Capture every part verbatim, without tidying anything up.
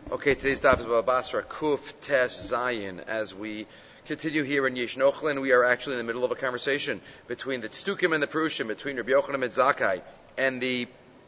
Okay, today's daf is Baba Basra Kuf Tes Zayin. As we continue here in Yesh Nochlin, we are actually in the middle of a conversation between the Tzdukim and the Perushim, between Rabbi Yochanan ben Zakkai and the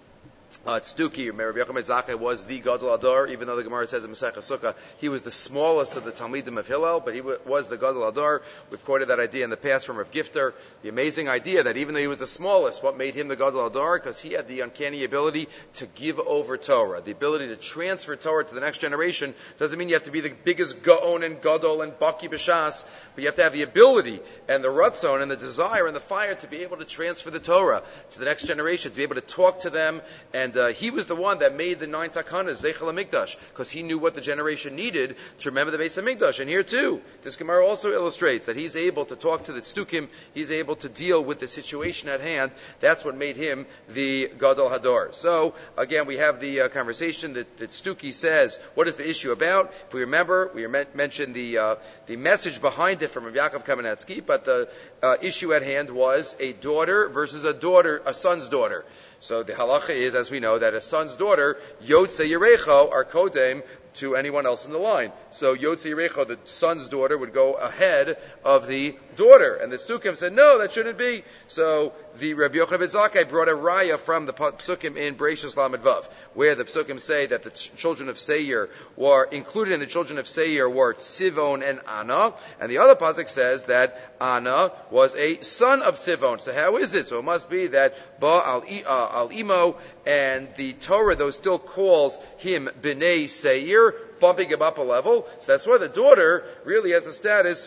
Uh, Tzduki. Rabbi Yochanan ben Zakkai was the Gadol Adar, even though the Gemara says in Masechah Sukkah he was the smallest of the Talmidim of Hillel, but he w- was the Gadol Adar. We've quoted that idea in the past from Rav Gifter. The amazing idea that even though he was the smallest, what made him the Gadol Adar? Because he had the uncanny ability to give over Torah, the ability to transfer Torah to the next generation. Doesn't mean you have to be the biggest Gaon and Gadol and Baki B'Shas, but you have to have the ability and the Ratzon and the desire and the fire to be able to transfer the Torah to the next generation, to be able to talk to them. And uh, he was the one that made the nine takanas, Zeichel HaMikdash, because he knew what the generation needed to remember the Beis HaMikdash. And here too, this Gemara also illustrates that he's able to talk to the Tzdukim, he's able to deal with the situation at hand. That's what made him the Gadol Hador. So, again, we have the uh, conversation that, that Tzduki says, what is the issue about? If we remember, we mentioned the uh, the message behind it from Rav Yaakov Kamenetsky, but the uh, issue at hand was a daughter versus a daughter, a son's daughter. So the halacha is, as we know, that a son's daughter, Yotze Yerecho, are kodem to anyone else in the line. So Yotze Yerecho, the son's daughter, would go ahead of the daughter. And the Tzdukim said, no, that shouldn't be. So the Rabbi Yochanan ben Zakkai brought a raya from the Psukim in Bereishis Lamed Vav, where the Psukim say that the children of Seir were included in the children of Seir were Tzivon and Anna. And the other pasuk says that Anna was a son of Tzivon. So how is it? So it must be that Ba al, uh, al Imo, and the Torah, though, still calls him Bnei Seir, bumping him up a level. So that's why the daughter really has the status,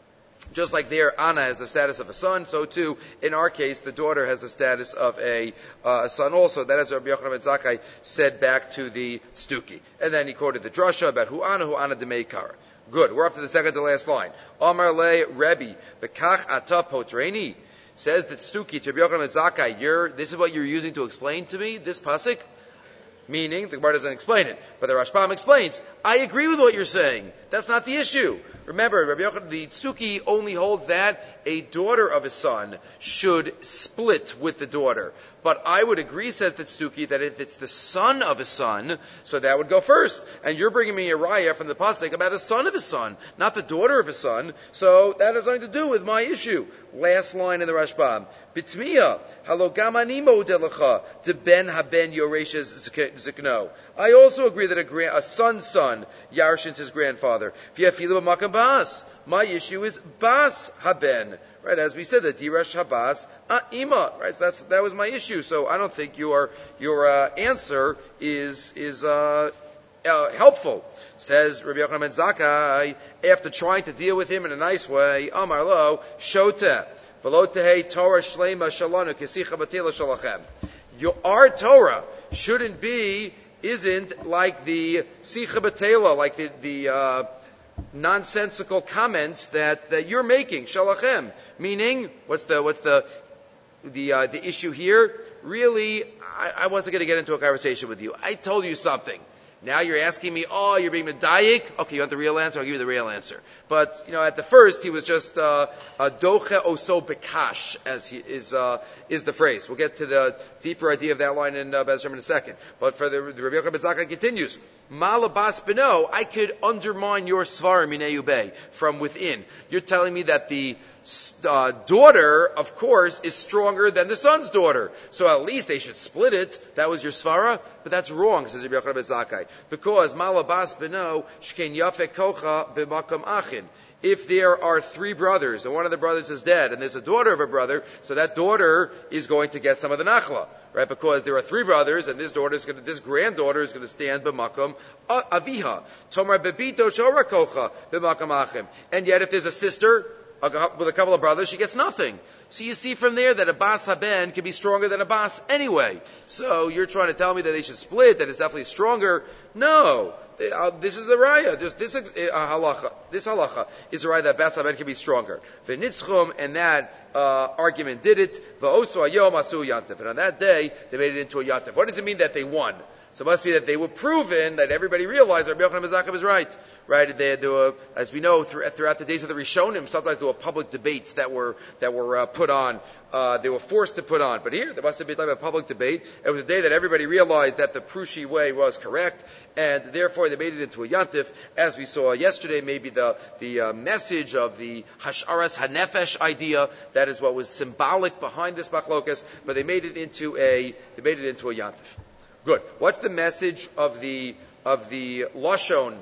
just like there Anna has the status of a son, so too, in our case, the daughter has the status of a, uh, a son also. That is what Rabbi Yochanan ben Zakkai said back to the Tzduki. And then he quoted the drasha about Hu Anna, Hu Anna Demeikar. Good. We're up to the second to last line. Amar le Rebbe, Bekach ata potreini. Says that Tzduki to Rabbi Yochanan ben Zakkai, you're, this is what you're using to explain to me, this pasuk? Meaning, the Gemara doesn't explain it, but the Rashbam explains, I agree with what you're saying. That's not the issue. Remember, Rabbi Yochanan, the Tzduki only holds that a daughter of a son should split with the daughter. But I would agree, says the Tzduki, that if it's the son of a son, so that would go first. And you're bringing me a raya from the pasuk about a son of a son, not the daughter of a son. So that has nothing to do with my issue. Last line in the Rashbam. Bitmiya, halo gamani modelacha, de ben haben yoreshes zikno. I also agree that a, grand, a son's son yarshins his grandfather. My issue is bas haben. Right, as we said, the dirash habas ima. Right, so that's that was my issue. So I don't think your your uh, answer is is uh, uh, helpful. Says Rabbi Yochanan ben Zakkai, after trying to deal with him in a nice way, Amar lo shota v'lo tehei Torah shlema shalanu kesicha batila shalachem. Our Torah shouldn't be, isn't like the sicha batela, like the the. Uh, nonsensical comments that, that you're making, shalachem. Meaning, what's the what's the the uh, the issue here? Really, I, I wasn't going to get into a conversation with you. I told you something. Now you're asking me, oh, you're being medayik? Okay, you want the real answer? I'll give you the real answer. But, you know, at the first, he was just, uh, doche oso bekash, as he is, uh, is the phrase. We'll get to the deeper idea of that line in, uh, Bez in a second. But for the, the Rabbi Yochanan ben Zakkai continues, malabas beno, I could undermine your svarim minei ubei, from within. You're telling me that the, Uh, daughter, of course, is stronger than the son's daughter. So at least they should split it. That was your svara? But that's wrong, says Rabbi Yochanan ben Zakkai. Because, malabas beno, shkein yafe kocha b'makam achin. If there are three brothers, and one of the brothers is dead, and there's a daughter of a brother, so that daughter is going to get some of the nachla. Right? Because there are three brothers, and this daughter is going to, this granddaughter is going to stand b'makam aviha. Tomar bebito shora kocha b'makam achim. And yet if there's a sister, with a couple of brothers, she gets nothing. So you see from there that a bas haben can be stronger than a bas anyway. So you're trying to tell me that they should split, that it's definitely stronger. No. They, uh, this is the raya. This, this, uh, halacha, this halacha is the raya that bas haben can be stronger. V'nitzchum, and that uh, argument did it. V'osu hayom asu yantif. And on that day, they made it into a yantif. What does it mean that they won? So it must be that they were proven, that everybody realized that Rabbi Yochanan ben Zakkai was right. Right? They, there were, as we know, throughout the days of the Rishonim, sometimes there were public debates that were that were uh, put on. Uh, they were forced to put on. But here, there must have been a public debate. It was a day that everybody realized that the Prushi way was correct, and therefore they made it into a Yantif. As we saw yesterday, maybe the the uh, message of the Hasharas Hanefesh idea, that is what was symbolic behind this machlokas, but they made it into a they made it into a Yantif. Good. What's the message of the of the Lashon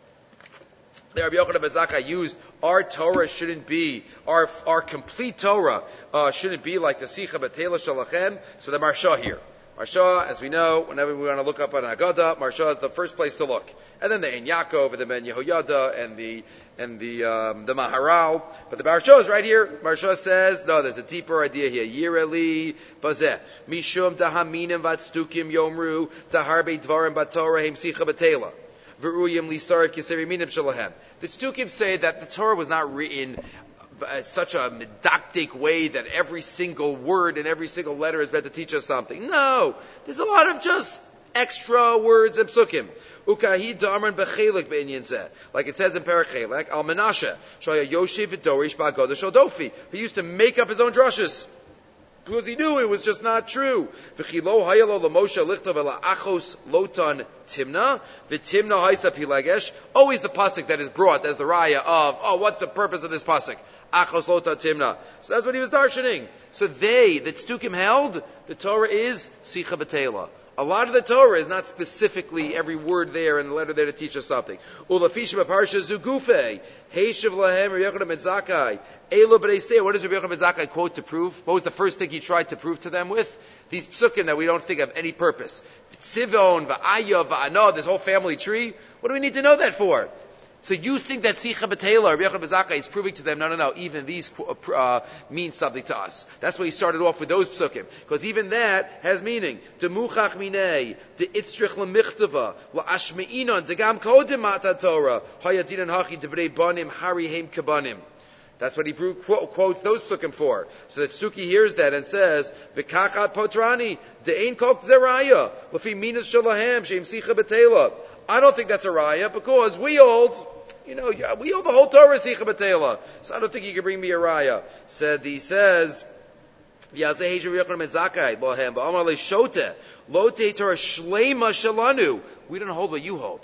that Rabbi Yochanan ben Zakkai used? Our Torah shouldn't be, our our complete Torah uh, shouldn't be like the Sicha B'Teila Shalachem. So the Marsha here. Marsha, as we know, whenever we want to look up an Agada, Marsha is the first place to look. And then the Ein Yaakov, and the Ben Yehoyada, and the and the um, the Maharal. But the Marsha is right here. Marsha says, no, there's a deeper idea here. Yireli Bazeh. Mishum Dahaminim Vatstukim Yomru Taharbe Dvarim Batorah Hem Sicha B'Teila. V'ruyim Lisarif Kiseri Minim Shalahem. The Stukim say that the Torah was not written in such a medactic way that every single word and every single letter is meant to teach us something. No, there's a lot of just extra words and psukim. Ukahi da'amran b'chelik be'inyan zeh. Like it says in Perek Chelek, Al Menashe, Shaya Yoshev v'dorish ba'agoda shel dofi. He used to make up his own drushes, because he knew it was just not true. V'chilo hayalo l'Moshe lichtav ela achos lotan timna, v'timna haisa pilagesh. Always the pasuk that is brought as the raya of, oh, what's the purpose of this pasuk? Achos lotan timna. So that's what he was darshaning. So they, that Stukim held, the Torah is Sicha B'Teila. A lot of the Torah is not specifically every word there and the letter there to teach us something. Ulafishim parsha zugufe heishav lahem Rabbi Yochanan ben Zakkai elo b'reisei. What does Rabbi Yochanan ben Zakkai quote to prove? What was the first thing he tried to prove to them with? These psukim that we don't think have any purpose. Tzivon va'aya va'ana. This whole family tree. What do we need to know that for? So you think that Sicha B'Teila, Rabbi Yochanan ben Zakkai, is proving to them, no, no, no, even these uh, mean something to us. That's why he started off with those psukim. Because even that has meaning. Demuchach minei, de itzrich l'michtava, la'ashmeinon, degam kodem mata Torah, hayadinan hachi devrei banim, hari heim kabanim. That's what he quotes those psukim for. So that Stuki hears that and says, V'kachat potrani, de'ein kok zeraya, l'fi minas shalahem, sheim Sicha B'Teila. I don't think that's a raya, because we hold, you know, we hold the whole Torah Sicha B'Teila. So I don't think you can bring me a raya. Said he says, V'yazeh Rabbi Yochanan ben Zakkai lohem ba'amar le'shote lo te Torah shleima shalanu. We don't hold what you hold.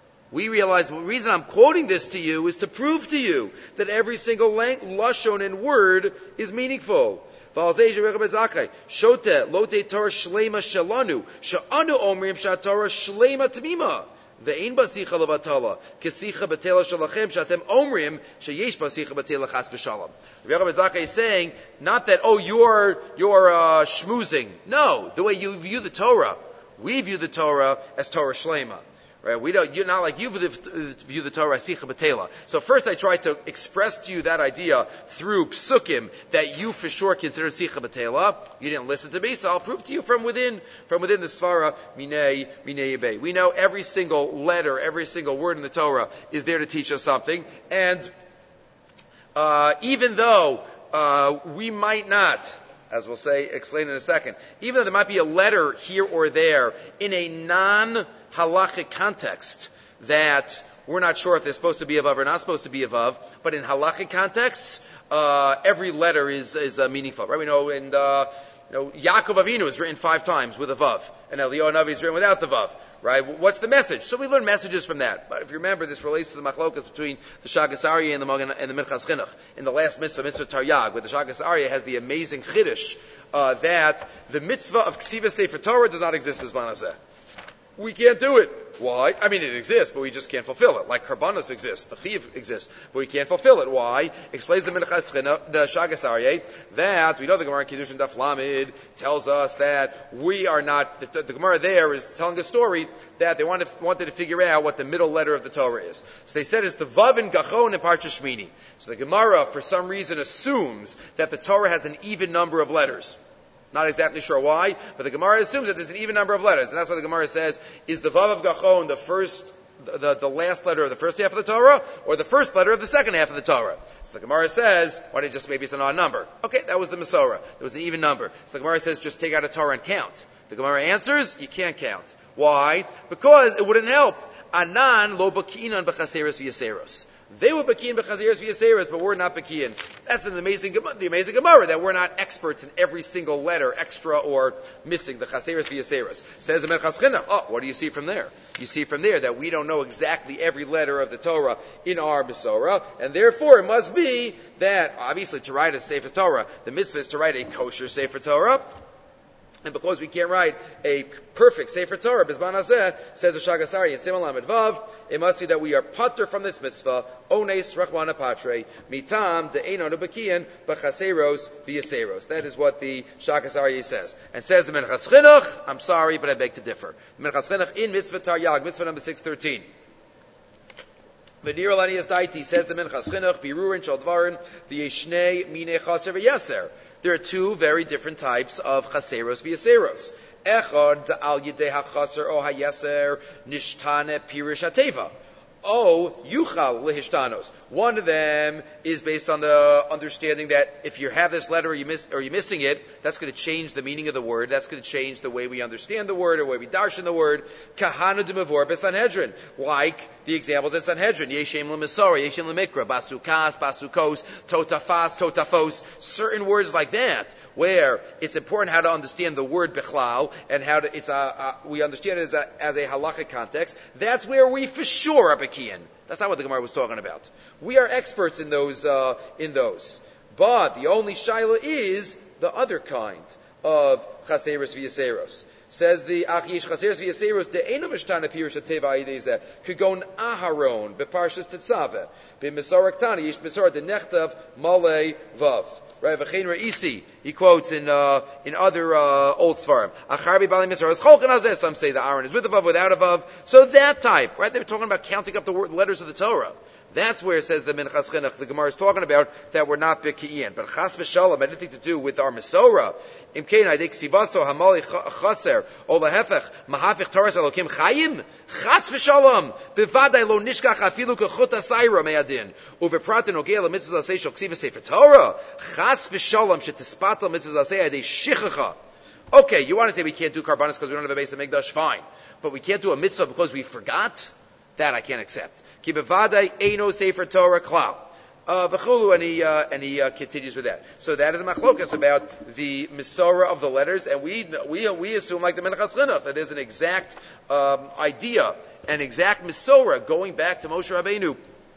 We realize the reason I'm quoting this to you is to prove to you that every single lang- lashon and word is meaningful. V'alzeh Rabbi Yochanan ben Zakkai shote lo te Torah shleima shalanu sha'anu omrim sha'Torah shleima tamima. Ve'ein basicha levatala, kesicha b'teila shalachem, shatem omrim, sheyesh basicha b'teila chas v'shalom. Rabbi Yochanan ben Zakkai is saying, not that, oh, you're, you're, uh, schmoozing. No, the way you view the Torah. We view the Torah as Torah Shlema. Right? We don't, you're not like you view the Torah as Sicha B'Teila. So first I tried to express to you that idea through psukim that you for sure consider Sicha B'Teila. You didn't listen to me, so I'll prove to you from within, from within the Svara, Minei, Minei Yibei. We know every single letter, every single word in the Torah is there to teach us something. And, uh, even though, uh, we might not, as we'll say, explain in a second, even though there might be a letter here or there in a non halachic context that we're not sure if they're supposed to be above or not supposed to be above, but in halachic contexts, uh, every letter is is uh, meaningful. Right? We know in uh, you know Yaakov Avinu is written five times with a vav, and Eliyahu Navi is written without the vav. Right? What's the message? So we learn messages from that. But if you remember, this relates to the machlokas between the Shagas Aryeh and the Magen and the Minchas Chinuch in the last mitzvah, mitzvah Taryag, where the Shagas Aryeh has the amazing chiddush uh, that the mitzvah of Ksiva Sefer Torah does not exist b'zman hazeh. We can't do it. Why? I mean, it exists, but we just can't fulfill it. Like Karbanos exists, the Chiv exists, but we can't fulfill it. Why? Explains the Minchas Chinuch, the Shagas Aryeh, that we know the Gemara in Kiddushin Daf Lamed tells us that we are not. The, the Gemara there is telling a story that they wanted wanted to figure out what the middle letter of the Torah is. So they said it's the Vav and Gachon and Parsha Shmini. So the Gemara, for some reason, assumes that the Torah has an even number of letters. Not exactly sure why, but the Gemara assumes that there's an even number of letters, and that's why the Gemara says, is the Vav of Gachon the first, the, the, the last letter of the first half of the Torah, or the first letter of the second half of the Torah? So the Gemara says, why don't you just, maybe it's an odd number. Okay, that was the Masorah. There was an even number. So the Gemara says, just take out a Torah and count. The Gemara answers, you can't count. Why? Because it wouldn't help. Anan lo bakinan b'chaseros v'yaseros. They were bakian b'chaseros v'yaseros, but we're not bakian. That's an amazing, the amazing Gemara, that we're not experts in every single letter, extra or missing, the chaseros v'yaseros. Says the Menachas Chinuch. Oh, what do you see from there? You see from there that we don't know exactly every letter of the Torah in our Mesorah, and therefore it must be that, obviously, to write a Sefer Torah, the mitzvah is to write a kosher Sefer Torah. And because we can't write a perfect Sefer Torah, Bizman Hazeh, says the Shaagas Aryeh in Siman Lamed Vav, it must be that we are patur from this mitzvah, ones rachmana patre, mitam de'einu bekian b'chaseros v'yaseros. That is what the Shaagas Aryeh says. And says the Menachas Chinuch, I'm sorry, but I beg to differ. The Menachas Chinuch in Mitzvah Taryag, Mitzvah number six thirteen. V'nir Alanias Daiti, says the Menachas Chinuch, birurin shal dvarin, v'yeshnei minei chaser v'yaser. There are two very different types of chaseros v'yaseros. Echad al yidei hachaser o hayaser nishtane pirish hateva. O yuchal lehishtanos. One of them is based on the understanding that if you have this letter or, you miss, or you're missing it, that's going to change the meaning of the word. That's going to change the way we understand the word or the way we darshan the word. Kahana d'mavor b'Sanhedrin. Like the examples in Sanhedrin. Yeshem l'misora, Yeshem l'mikra, basukas, basukos, totafas, totafos. Certain words like that, where it's important how to understand the word bichlal, and how to, it's a, a, we understand it as a, as a halachic context. That's where we for sure are bakian. That's not what the Gemara was talking about. We are experts in those, uh, in those. But the only shaila is the other kind of chaseros v'yaseros. Says the Achiyish chaseros v'yaseros de'enu mishtana pirush hateva ayidezeh kugon aharon beparshas tetzaveh b'misorak tani yish misorak denechtav malei vav. Right, v'chein re'isi, he quotes in uh, in other uh, old svarim. Acharbi bali misor is cholken hazeh. Some say the Aaron is with a vav, without a vav. So that type, right? They were talking about counting up the word, letters of the Torah. That's where it says the Menachas Chinuch, the Gemara is talking about that we're not Beki'in. But Chas v'Shalom had anything to do with our Mesorah. Imkein Aydei Ksivaso Hamali Chaser O Lahefech Mahafich Torah Elokim Chayim Chas v'Shalom Bevadai Lo Nishkach Afilu Kechut Asayra Me'adin Uvepratin Ogei La Mitzvah Zasei Shel Ksiva Sefer Torah Chas v'Shalom Shetispatal Mitzvah Zasei Aydei Shichacha. Okay, you want to say we can't do Karbanos because we don't have a base of Mikdash, fine. But we can't do a mitzvah because we forgot? That I can't accept. Ki bevadai eino sefer Torah klal. V'chulu, and he, uh, and he uh, continues with that. So that is a machlokas about the Mesorah of the letters, and we we we assume, like the Menachas Chinuch, that there's an exact um, idea, an exact Mesorah going back to Moshe Rabbeinu,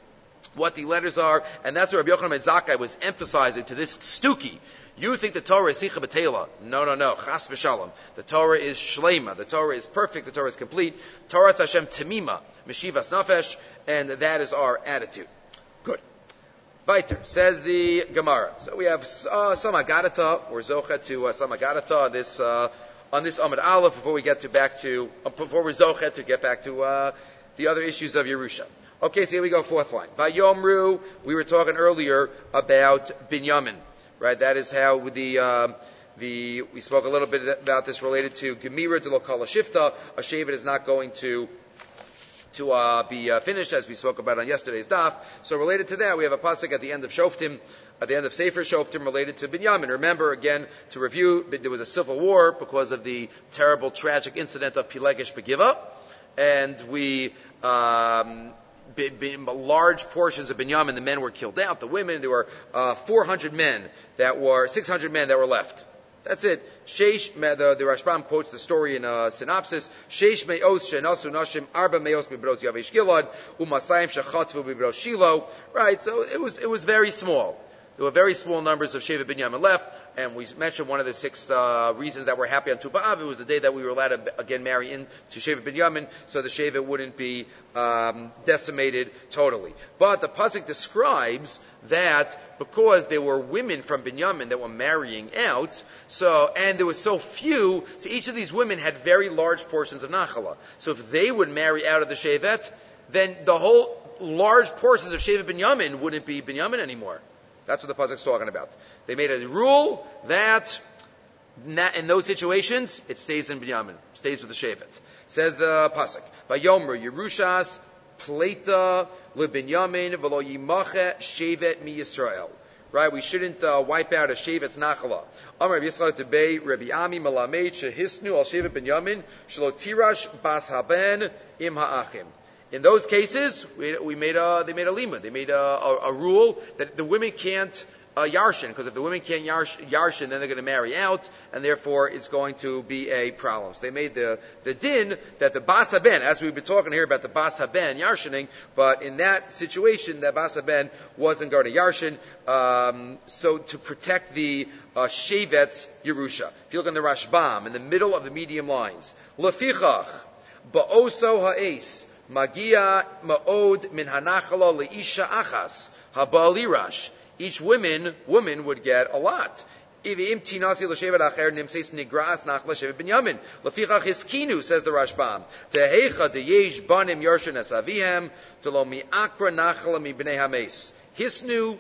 what the letters are, and that's what Rabbi Yochanan ben Zakkai was emphasizing to this Stuki. You think the Torah is Sicha B'Teila. No, no, no. Chas v'Shalom. The Torah is Shlema. The Torah is perfect. The Torah is complete. Torah Hashem Temima. Meshivas Nafesh. And that is our attitude. Good. Weiter. Says the Gemara. So we have uh, some Agadata, or Zocha to uh, some Agadata on this, uh, on this Amud Aleph before we get to back to, uh, before we Zocha to get back to uh, the other issues of Yerusha. Okay, so here we go, fourth line. Vayomru, we were talking earlier about Binyamin. Right, that is how the um, the we spoke a little bit about this related to Gemira de Lokala Shifta. A Shevet is not going to to uh, be uh, finished, as we spoke about on yesterday's daf. So related to that, we have a pasuk at the end of Shoftim, at the end of Sefer Shoftim, related to Binyamin. Remember, again, to review, there was a civil war because of the terrible, tragic incident of Pilegesh Begiva, and we. Um, Be, be, large portions of Binyamin, the men were killed out. The women, there were uh, four hundred men that were, six hundred men that were left. That's it. Sheish, the, the Rashbam quotes the story in a synopsis. Sheish me'os she'nasu nashim arba me'os mi'bros Yavesh Gilad u'masayim shechatvu mi'bros Shiloh. Right, so it was, it was very small. There were very small numbers of Shevet Binyamin left, and we mentioned one of the six uh, reasons that we're happy on Tu B'Av. It was the day that we were allowed to again marry into Shevet Binyamin, so the Shevet wouldn't be um, decimated totally. But the pasuk describes that because there were women from Binyamin that were marrying out, so and there were so few, so each of these women had very large portions of Nachala. So if they would marry out of the Shevet, then the whole large portions of Shevet Binyamin wouldn't be Binyamin anymore. That's what the pasuk's talking about. They made a rule that in those situations, it stays in Binyamin, stays with the Shevet. Says the pasuk, Vayomer Yerushas Pleta LeBinyamin V'lo Yimache Shevet Mi Yisrael. right? We shouldn't uh, wipe out a shevet's nachala. Amar Rabbi Yisrael Tebei Rabbi Ami Malamed Shehisnu Al Shevet Ben Yamin Shelo Tirash Bas Haben Im Ha'achim. In those cases, we, we made a, they made a lima. They made a, a, a rule that the women can't uh, yarshin, because if the women can't yarsh, yarshin, then they're going to marry out, and therefore it's going to be a problem. So they made the, the din that the bas haben, as we've been talking here about the bas haben yarshining, but in that situation, that bas haben wasn't going to yarshin, um, so to protect the uh, shevet's Yerusha. If you look in the Rashbam, in the middle of the medium lines, lefichach, ba'oso ha'es, Magia ma'od min hanachala leisha achas habalirash. Each woman woman would get a lot. Ivim tinasi l'shevet acher nimseis nigras nachla shevet binyamin. Lefichach hiskinu, says the Rashbam. Tehecha deyesh banim yarshin asavihem telo mi'akra nachla mi bnei hames. Hisnu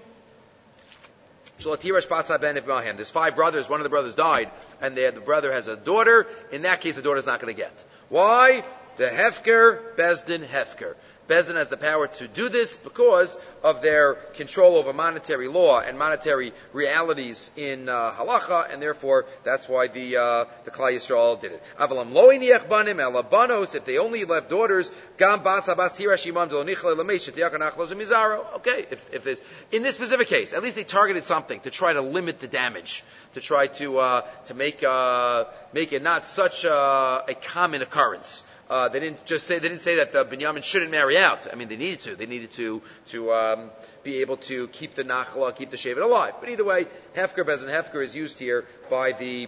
shalotirash basa ben ifmahem. There's five brothers. One of the brothers died, and the brother has a daughter. In that case, the daughter's not going to get. Why? The Hefker, Bezdin, Hefker. Bezdin has the power to do this because of their control over monetary law and monetary realities in uh, halacha, and therefore that's why the uh, the Klal Yisrael did it. Avalam lo iniach banim elabanos. If they only left daughters, gam bas abas hirashimam lo nichle lamesh tiyakan achlos mizaro. Okay, if if there's in this specific case, at least they targeted something to try to limit the damage, to try to uh, to make uh, make it not such a, a common occurrence. Uh, they didn't just say they didn't say that the Binyamin shouldn't marry out. I mean, they needed to. They needed to to um, be able to keep the nachla, keep the shevet alive. But either way, hefker bezin hefker is used here by the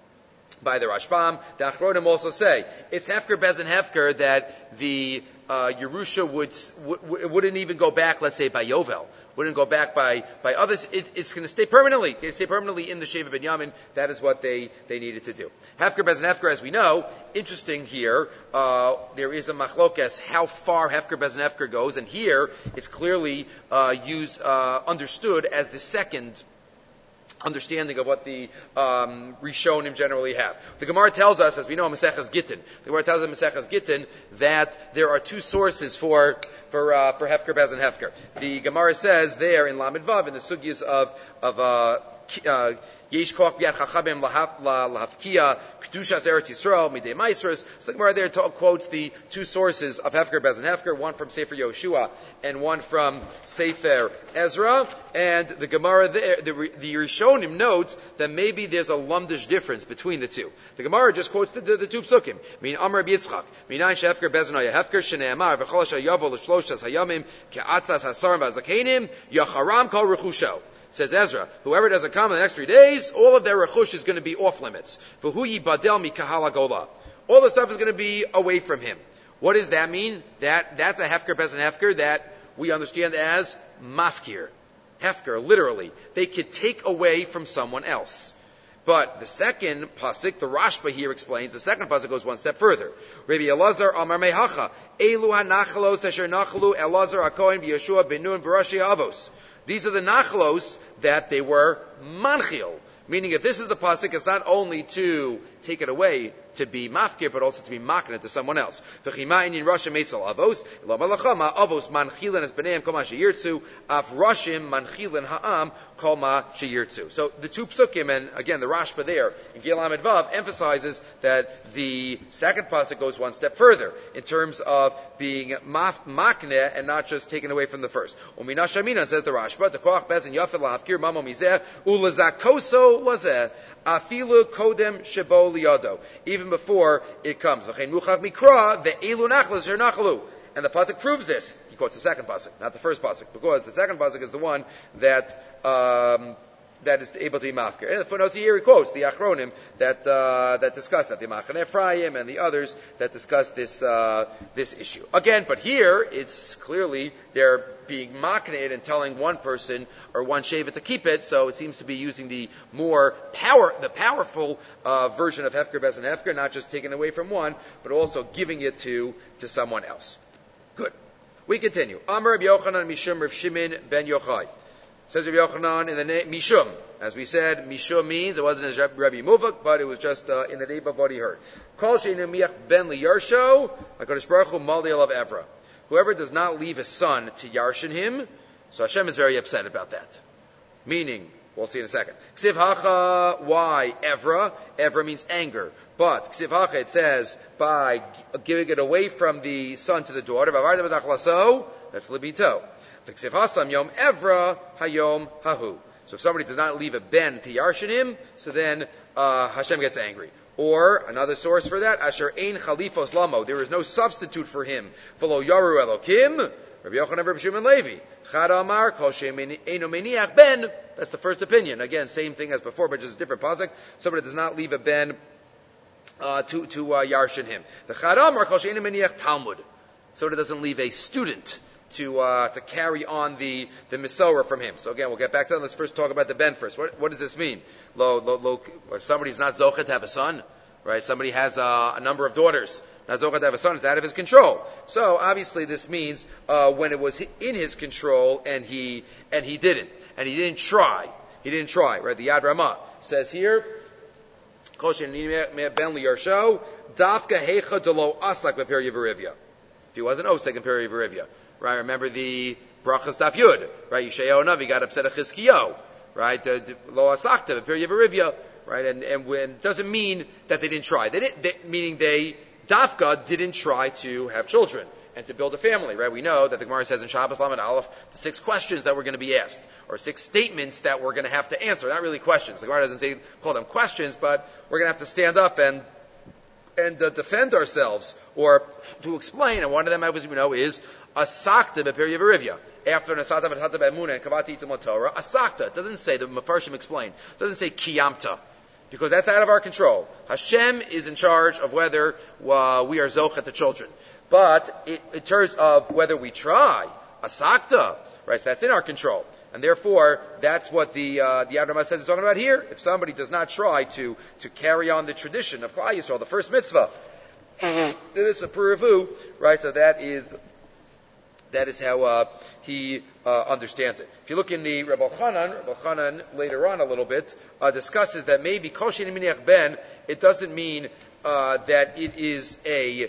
by the Rashbam. The Achronim also say it's hefker bezin hefker that the uh, Yerusha would w- wouldn't even go back. Let's say by Yovel. Wouldn't go back by, by others. It, it's going to stay permanently. It's going to stay permanently in the Shevet Ben Yamin. That is what they, they needed to do. Hefker Bez and Hefker, as we know, interesting here, uh, there is a machlokes how far Hefker Bez and Hefker goes, and here it's clearly uh, used, uh, understood as the second understanding of what the um, Rishonim generally have. The Gemara tells us, as we know, Maseches Gittin. The Gemara tells us in Maseches Gittin that there are two sources for for uh, for Hefker Bez and Hefker. The Gemara says there in Lamed Vav in the sugyas of of uh, uh, Yesh koch b'yad chachamim lahafkia kedushas Eretz Yisrael midei Maisros. So the Gemara there quotes the two sources of Hefker Bez and Hefker, one from Sefer Yoshua and one from Sefer Ezra. And the Gemara there, the, the Rishonim notes that maybe there's a lumdish difference between the two. The Gemara just quotes the, the, the two psukim. Min Amar Yitzchak, Minayin she'Hefker Bez and Hefker shene'amar v'chol sheyavo l'shloshas hayamim ke'atzas hasarim v'zakenim yacharam kol rechusho. Says Ezra, whoever doesn't come in the next three days, all of their rechush is going to be off limits. V'hu yibadel mikahal hagola. All the stuff is going to be away from him. What does that mean? That that's a hefker bez and hefker that we understand as mafkir. Hefker, literally. They could take away from someone else. But the second pasuk, the Rashba here explains, the second pasuk goes one step further. Rabbi Elazar Amar Mehacha, Elu hanachalos asher nachalu Elazar HaKohen v'Yeshua ben Nun v'Rashi Avos. These are the nachlos that they were manchil. Meaning if this is the pasuk, it's not only to take it away, to be mafkir, but also to be makna to someone else. V'chima inin rashim meisal avos, lo malachama avos manchilan es b'neim kol ma sheyirtzu, af rashim manchilan ha'am kol ma sheyirtzu. So the two psukim, and again the Rashba there in Gil Amid Vav emphasizes that the second pasuk goes one step further in terms of being maf, makna and not just taken away from the first. Umina shamina, says the Rashba, the koach bezin yafel lahafkir mamo mizeh ulezakoso lazeh. Afilu kodem shebo liyado. Even before it comes. And the pasuk proves this. He quotes the second pasuk, not the first pasuk, because the second pasuk is the one that um, that is able to be mafkir. And the footnotes here he quotes the Achronim that uh, that discuss that, the Machaneh Ephraim and the others that discuss this uh, this issue. Again, but here it's clearly they're being makned and telling one person or one shevet to keep it, so it seems to be using the more power, the powerful uh, version of Hefker Bez and Hefker, not just taking away from one, but also giving it to to someone else. Good. We continue. Amar Rabbi Yochanan Mishum Rav Shimon ben Yochai. Says Rabbi Yochanan in the name Mishum. As we said, Mishum means it wasn't as Rabbi Muvak, but it was just uh, in the name of what he heard. Kol she'inamiach ben liyarsho, HaKadosh Baruch Hu maldi alav evra. Whoever does not leave his son to yarshin him, so Hashem is very upset about that. Meaning, we'll see in a second. Ksiv hacha, why? Evra. Evra means anger. But, ksiv hacha, it says, by giving it away from the son to the daughter, that's libito. Ksiv hasam yom evra, hayom hahu. So if somebody does not leave a ben to yarshin him, so then uh, Hashem gets angry. Or, another source for that, asher ein chalifos lamo, there is no substitute for him. V'lo yaru elokim, Rabbi Yochanan, Rabbi Shimon Levi. Chad amar, kol she'eino meniach ben. That's the first opinion. Again, same thing as before, but just a different pasuk. Somebody does not leave a ben uh, to to uh, yarshin him. The chad amar, kol she'eino meniach talmud. Somebody doesn't leave a student to uh, to carry on the the Misorah from him. So again, we'll get back to that. Let's first talk about the ben first. What what does this mean? Lo, lo, lo, if somebody's not zochet to have a son, right? Somebody has uh, a number of daughters. Not zochet to have a son. It's out of his control. So obviously, this means uh, when it was in his control and he and he didn't, and he didn't try. He didn't try. Right? The Yad Ramah says here, Kol she'eino meniach ben liyarsho dafka heicha delo asak b'per yivarivya. If he wasn't osek in per yivarivya. Right, remember the brachas daf yud, right? Yeshayahu Navi got upset at Chizkiyo, right? Lo asakta, the period of Arivia, right? And and when doesn't mean that they didn't try. They didn't, they, meaning they dafka didn't try to have children and to build a family, right? We know that the Gemara says in Shabbos Lamed Aleph the six questions that were going to be asked, or six statements that we're going to have to answer. Not really questions. The Gemara doesn't say call them questions, but we're going to have to stand up and and uh, defend ourselves or to explain. And one of them, as we know, is asakta b'per yivarivya. After nasata v'tata b'emunah and kavati itim Torah, asakta. It doesn't say, the Mefarshim explain, it doesn't say kiyamta, because that's out of our control. Hashem is in charge of whether uh, we are zochet to children. But it, in terms of whether we try, asakta, right? So that's in our control. And therefore, that's what the uh, the Yad Ramah says is talking about here. If somebody does not try to to carry on the tradition of Klal Yisrael, the first mitzvah, then it's a puravu, right? So that is that is how uh, he uh, understands it. If you look in the Rebbe Chanan, Rebbe Chanan later on a little bit uh, discusses that maybe kol she'eino meniach ben, it doesn't mean uh, that it is a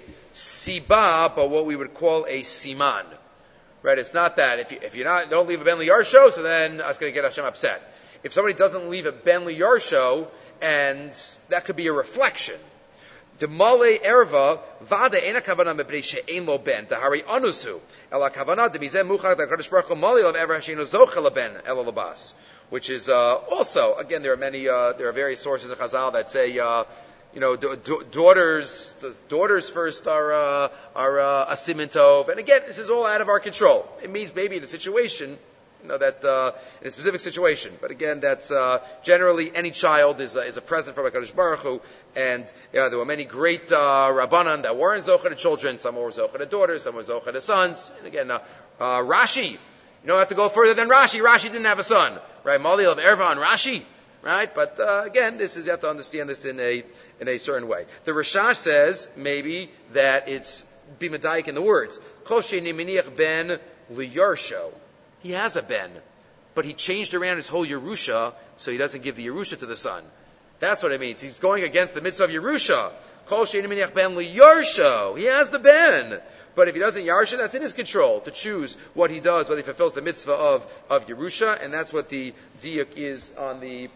siba, but what we would call a siman. Right, it's not that. If you, if you're not, don't leave a ben liyarsho, so then that's going to get Hashem upset. If somebody doesn't leave a ben liyarsho, and that could be a reflection. The male erva vada ena kavana mepnei she'ein lo ben tahari anusu ela kavana demizeh muchach da'kadosh baruch hu mali of ever she'eino zochel leben ela labas, which is uh, also again there are many uh, there are various sources of Chazal that say. Uh, You know, da- daughters, daughters first are, uh, are, uh, a siman tov. And again, this is all out of our control. It means maybe in a situation, you know, that, uh, in a specific situation. But again, that's, uh, generally any child is, uh, is a present from HaKadosh Baruch Hu. And, yeah, there were many great, uh, Rabbanan that weren't zocheh to children. Some were zocheh to daughters, some were zocheh to sons. And again, uh, uh, Rashi. You don't have to go further than Rashi. Rashi didn't have a son. Right? Mali of Erva on Rashi. Right? But, uh, again, this is, you have to understand this in a, in a certain way. The Rashash says, maybe, that it's bimadayik in the words. Kol she'eino meniach ben liyarsho. He has a ben, but he changed around his whole Yerusha, so he doesn't give the Yerusha to the son. That's what it means. He's going against the mitzvah of Yerusha. Kol she'eino meniach ben liyarsho. He has the ben. But if he doesn't yarsha, that's in his control to choose what he does, whether he fulfills the mitzvah of, of Yerusha, and that's what the diuk is on the,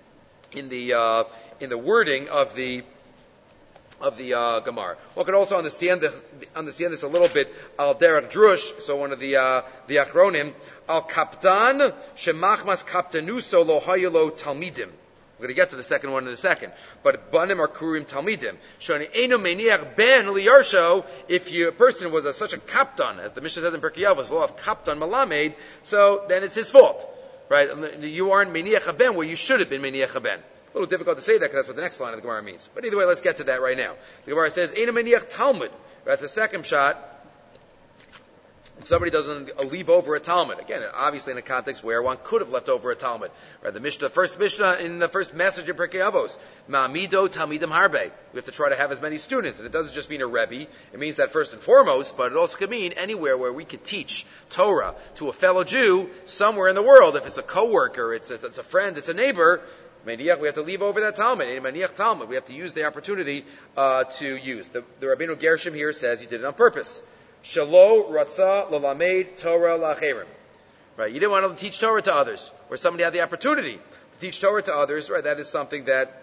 in the, uh, in the wording of the of the uh, Gemara. One can also understand the, understand this a little bit. Al derech drush, so one of the uh, the achronim, al kaptan shemachmas kaptanuso lo hayelo talmidim. We're going to get to the second one in a second. But banim are kurim talmidim. Shani eno meniach ben liyarsho. If you, a person was a, such a kaptan, as the Mishnah says in Pirkei Avos, law of kaptan malamed, so then it's his fault, right? You aren't meniach ben where you should have been meniach ben. A little difficult to say that because that's what the next line of the Gemara means. But either way, let's get to that right now. The Gemara says, Eina meniach Talmud. That's the second shot. If somebody doesn't leave over a Talmud, again, obviously in a context where one could have left over a Talmud. Right? The Mishnah, first Mishnah in the first message of Pirkei Avos, Ma'amido Talmidim Harbe. We have to try to have as many students. And it doesn't just mean a Rebbe. It means that first and foremost, but it also could mean anywhere where we could teach Torah to a fellow Jew somewhere in the world. If it's a coworker, it's a, it's a friend, it's a neighbor, we have to leave over that Talmud. Talmud. We have to use the opportunity uh, to use. The, the Rabbeinu Gershom here says he did it on purpose. Shalo ratza lalamed Torah lacherim. right? You didn't want to teach Torah to others, or somebody had the opportunity to teach Torah to others, right? That is something that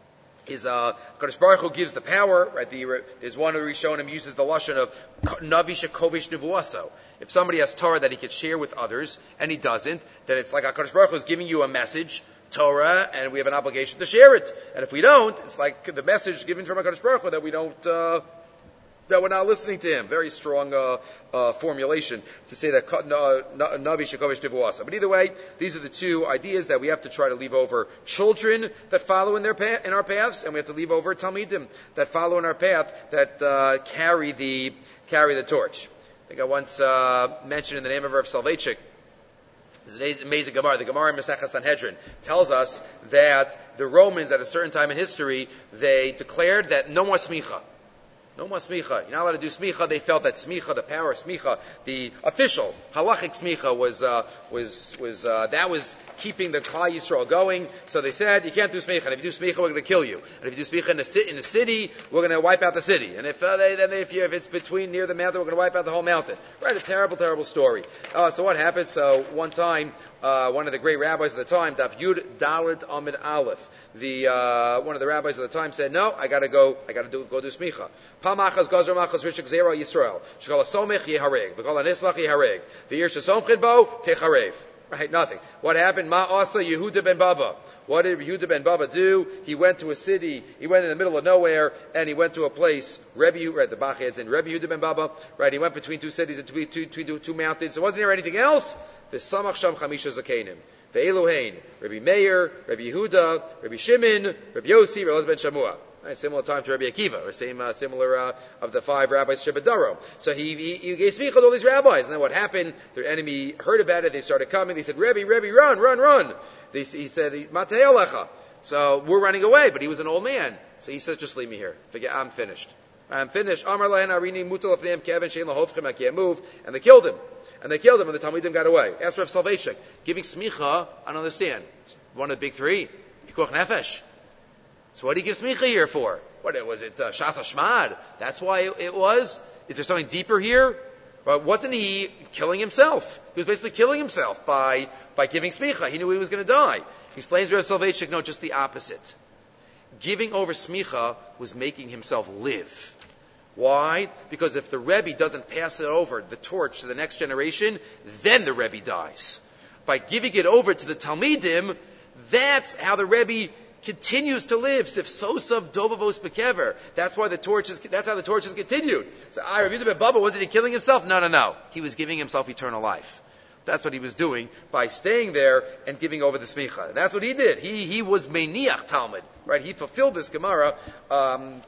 is uh Kadosh Baruch Hu gives the power, right? The, there's one who Rishonim uses the lashon of Navi shekovish nevuaso. If somebody has Torah that he could share with others and he doesn't, then it's like Kadosh Baruch Hu is giving you a message, Torah, and we have an obligation to share it. And if we don't, it's like the message given from Kadosh Baruch Hu that we don't. Uh, that we're not listening to him. Very strong uh, uh, formulation to say that Navi Shekovish Nivuasa. But either way, these are the two ideas that we have to try to leave over children that follow in their path, in our paths, and we have to leave over Talmidim that follow in our path, that uh, carry the carry the torch. I think I once uh, mentioned in the name of Rav Soloveitchik, there's an amazing Gemara. The Gemara in Masechah Sanhedrin tells us that the Romans at a certain time in history, they declared that no more smicha. No more smicha. You're not allowed to do smicha. They felt that smicha, the power of smicha, the official halachic smicha was uh, was was uh, that was keeping the Klal Yisrael going. So they said you can't do smicha. And if you do smicha, we're going to kill you. And if you do smicha in a, in a city, we're going to wipe out the city. And if uh, they, then if, you, if it's between near the mountain, we're going to wipe out the whole mountain. Right? A terrible, terrible story. Uh, so what happened? So one time, uh, one of the great rabbis at the time, Daf Yud Dalet Amid Aleph, the uh, one of the rabbis at the time said, "No, I got to go. I got to do go do smicha." Pamachas gazer machas rishik zera Yisrael. Shekol asomech yehareg. V'kol anismach yehareg. V'yir shesomchin bo techarev. Right, nothing. What happened? Ma asa Yehuda ben Baba. What did Yehuda ben Baba do? He went to a city. He went in the middle of nowhere, and he went to a place. Rebbe, right, the Bach heads in Rebbe Yehuda ben Baba. Right, he went between two cities and between two, two, two, two mountains. There wasn't there anything else. The samach sham chamisha zakenim. The Elohein, Rabbi Meir, Rabbi Yehuda, Rabbi Shimon, Rabbi Yossi, Rabbi ben Shamua. Right, similar time to Rabbi Akiva, or same uh, similar uh, of the five rabbis Shebedaro. So he, he, he gave smicha to all these rabbis, and then what happened? Their enemy heard about it. They started coming. They said, "Rebbe, Rebbe, run, run, run!" They, he said, "Matei alecha." So we're running away, but he was an old man. So he says, "Just leave me here. Forget, I'm finished. I'm finished." Amar lahen arini mutal afneim kevin shein lahovchem. I can't move, and they killed him. And they killed him, and the Talmidim got away. Ask Rav Soloveitchik, giving smicha, I don't understand. It's one of the big three. Pikuach nefesh. So what did he give smicha here for? What was it? Uh, Shas Hashmad. That's why it, it was. Is there something deeper here? But wasn't he killing himself? He was basically killing himself by by giving smicha. He knew he was going to die. He explains Rav Soloveitchik, no, just the opposite. Giving over smicha was making himself live. Why? Because if the Rebbe doesn't pass it over, the torch, to the next generation, then the Rebbe dies. By giving it over to the Talmidim, that's how the Rebbe continues to live. Sif sosav dovavos bekever. That's why the torch is, that's how the torch is continued. So, I Rabbi Yehuda ben Baba, wasn't he killing himself? No, no, no. He was giving himself eternal life. That's what he was doing by staying there and giving over the smicha. And that's what he did. He, he was meiniach Talmud, right? He fulfilled this Gemara, um,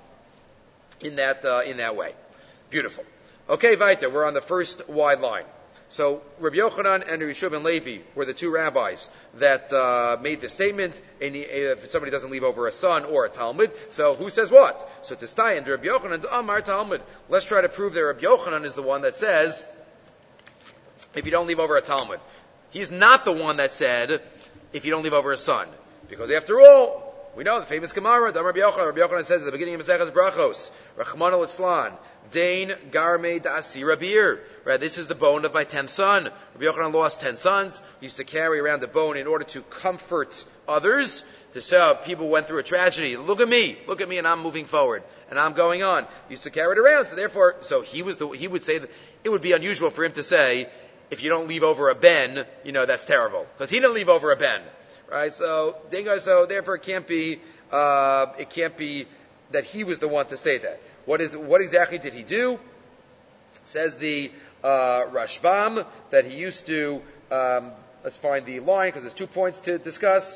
in that, uh, in that way. Beautiful. Okay, weiter. We're on the first wide line. So Rabbi Yochanan and Rabbi Yehoshua ben Levi were the two rabbis that uh, made the statement. And if somebody doesn't leave over a son or a Talmud, so who says what? So to stay and Rabbi Yochanan to Amar Talmud. Let's try to prove that Rabbi Yochanan is the one that says if you don't leave over a Talmud. He's not the one that said if you don't leave over a son, because after all, we know the famous Gemara. Rabbi Yochanan. Rabbi Yochanan says at the beginning of Masechas Brachos, Rachmana litzlan, Dain garme da'asira bir. Right, this is the bone of my tenth son. Rabbi Yochanan lost ten sons. He used to carry around the bone in order to comfort others. To say people went through a tragedy. Look at me, look at me, and I'm moving forward, and I'm going on. He used to carry it around. So therefore, so he was the. He would say that it would be unusual for him to say, if you don't leave over a ben, you know that's terrible, because he didn't leave over a ben. Right, so so therefore it can't be uh, it can't be that he was the one to say that. What is what exactly did he do? Says the uh, Rashbam that he used to. Um, let's find the line because there's two points to discuss.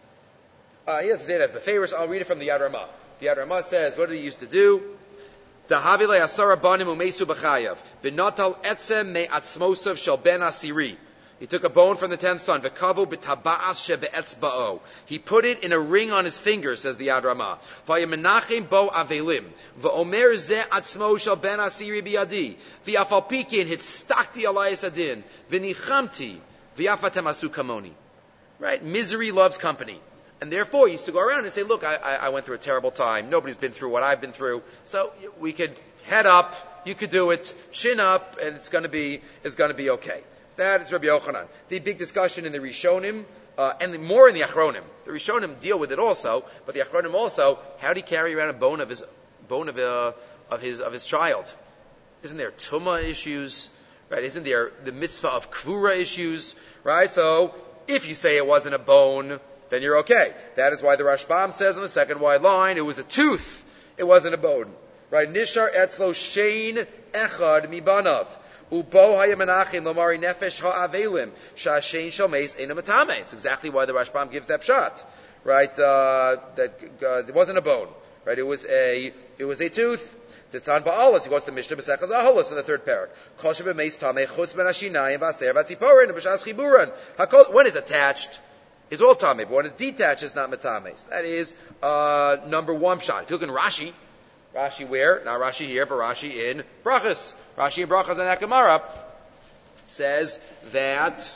Uh, he has to say it as Befeiros. I'll read it from the Yad Ramah. The Yad Ramah says, what did he used to do? Dahavile asara banim umesu b'chayav v'natal etzem me'atzmosav shel ben asiri. He took a bone from the tenth son. V'kavu b'taba'as shebe'etzba'o. He put it in a ring on his finger, says the Yad Ramah. V'yemenachem bo avelim. V'omer ze atzmo shel ben asiri biyadi. V'yafal pikin hitztakti alayis adin. V'nichamti. V'yafatem asu kamoni. Right? Misery loves company. And therefore, he used to go around and say, look, I, I, I went through a terrible time. Nobody's been through what I've been through. So we could head up. You could do it. Chin up. And it's going to be, it's going to be okay. That is Rabbi Yochanan. The big discussion in the Rishonim, uh, and the, more in the Achronim. The Rishonim deal with it also, but the Achronim also, how did he carry around a bone of his, bone of, uh, of his, of his child? Isn't there Tumah issues? Right? Isn't there the mitzvah of Kvura issues? Right? So, if you say it wasn't a bone, then you're okay. That is why the Rashbam says on the second wide line, it was a tooth. It wasn't a bone. Right? Nishar etzlo shein echad mibanav. Ubo hayamanachim lomari nefesh ha'avelim. Sha'ashein shalmeis ena matame. It's exactly why the Rashbam gives that shot. Right? Uh, that, uh, it wasn't a bone. Right? It was a, it was a tooth. Titan ba'alas. He goes to Mishnah B'sechas Ahalas in the third parak. Kol shebemeis tamei chutz ben hashinayim v'aser v'tziporin b'shas chiburan. Hakol, when it's attached, is all tamei, but when it's detached, it's not metames. That is, uh, number one shot. If you look in Rashi, Rashi where? Not Rashi here, but Rashi in Brachas. Rashi in Brachas and Akamara says that,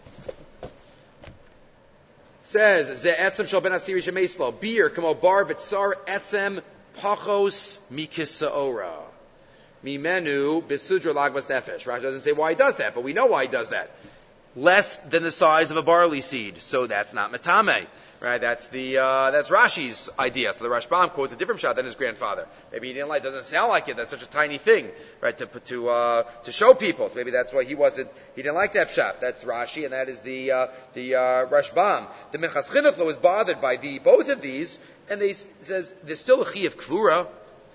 says, Ze etzem shal ben asiri shemeislo, beer, kamo bar v'tzar etzem pachos mikisaora. Mimenu bisudra lagvas nefesh. Rashi doesn't say why he does that, but we know why he does that. Less than the size of a barley seed, so that's not metame, right? That's the uh, that's Rashi's idea. So the Rashbam quotes a different shot than his grandfather. Maybe he didn't like. Doesn't sound like it. That's such a tiny thing, right? To to uh, to show people. Maybe that's why he wasn't. He didn't like that shot. That's Rashi, and that is the uh, the uh, Rashbam. The Minchas Chinuch was bothered by the both of these, and they says there's still a chi of kfura,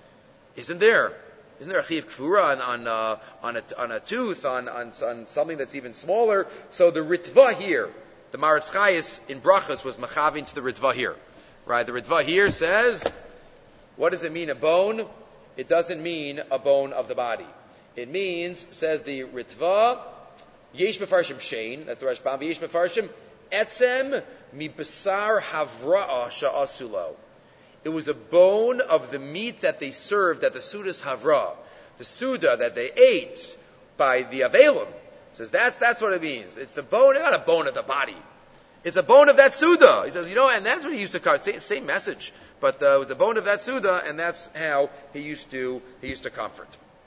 isn't there? Isn't there a chi of kfura on on, uh, on a on a tooth on, on on something that's even smaller? So the Ritva here, the Maritz Chayes in Brachas was machavin to the Ritva here, right? The Ritva here says, what does it mean a bone? It doesn't mean a bone of the body. It means, says the Ritva, yesh mefarshim shein. That's the Rashbam. Yesh mefarshim etzem mi basar havra'a sha'asulo. It was a bone of the meat that they served at the Sudas Havra, the Suda that they ate by the Avelim. Says that's that's what it means. It's the bone, not a bone of the body. It's a bone of that Suda. He says, you know, and that's what he used to call. Same, same message, but uh, it was the bone of that Suda, and that's how he used to he used to comfort.